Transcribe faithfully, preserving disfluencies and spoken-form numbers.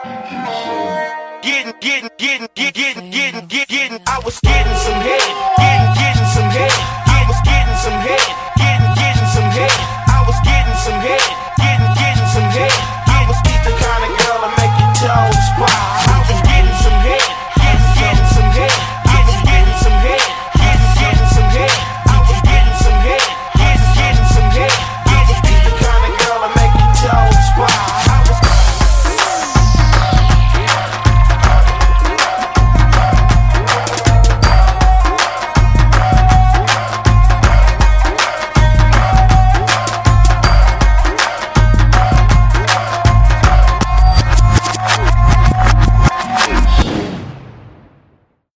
Getting, getting, getting, getting, getting, getting, getting, I was getting some head, getting, getting some head, I was getting some head, getting, getting some head, I was getting some head.